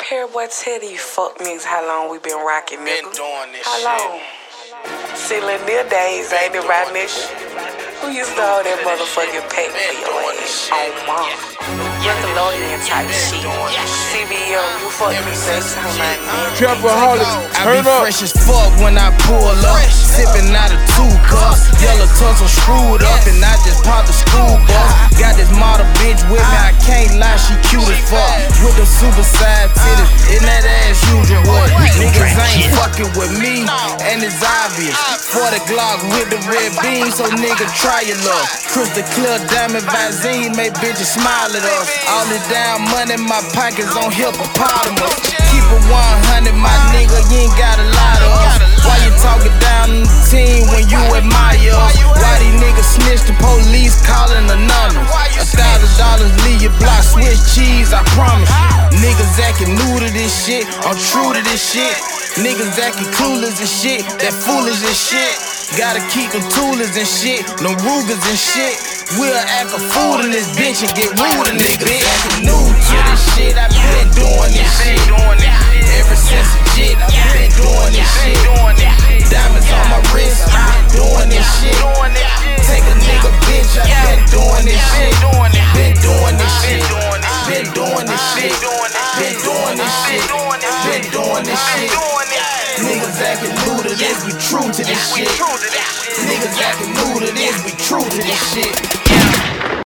Here, boy, tell these fuck niggas how long we been rocking, nigga. Been doing this how long? See, Lanier days, ain't it right, nigga? Who used to hold that motherfucking pack for your ass? On mom. Nickelodeon type shit. CBO, you fuck me, next time I need. Trapaholics, turn up. I be fresh as fuck when I pull up. Sippin' out of 2 cups. Yellow tussle screwed up and I just popped the school bus. Got this model bitch with me, I can't lie, she cute as fuck. With the super side titties, in that ass usual. Niggas ain't fucking with me, and it's obvious. 40 Glock with the red beam, so nigga try your luck. Crystal clear diamond Visine, make bitches smile at us. All this down money, my pockets on hippopotamus. Keep it 100, my nigga, you ain't got a lot of us. Why you talking down on the team when you admire us? Why these niggas snitch, the police calling anonymous? $1,000 leave your block, Swiss cheese, I promise you. Niggas acting new to this shit, I'm true to this shit. Niggas acting clueless and shit, that foolish and shit. Gotta keep them toolers and shit, no Rugers and shit. We'll act a fool in this bitch and get rude in this bitch. Acting new to this shit, I been doing this shit. Ever since a jit, I been doing this shit. Diamonds on my wrist, I been doing this shit. Take a nigga bitch, I been doing this shit. Been doing this shit. Been doing this shit. Been doing this shit. Been doing this shit. Niggas acting new to this, we true to this shit. Niggas acting new to this, we true to this shit.